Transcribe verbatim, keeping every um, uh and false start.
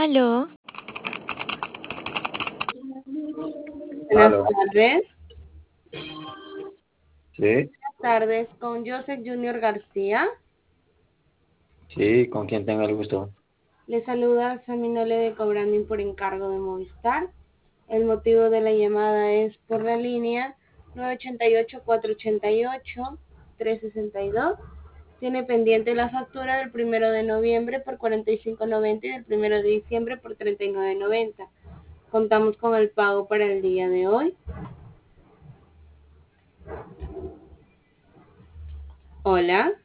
Aló, Buenas Aló, tardes. sí, Buenas tardes con Joseph Junior García. sí, ¿con quién tengo el gusto? Le saluda Saminole de Cobranding por encargo de Movistar. El motivo de la llamada es por la línea nueve ocho ocho, cuatro ocho ocho, tres seis dos. Tiene pendiente la factura del primero de noviembre por cuarenta y cinco noventa y del primero de diciembre por treinta y nueve noventa. Contamos con el pago para el día de hoy. Hola.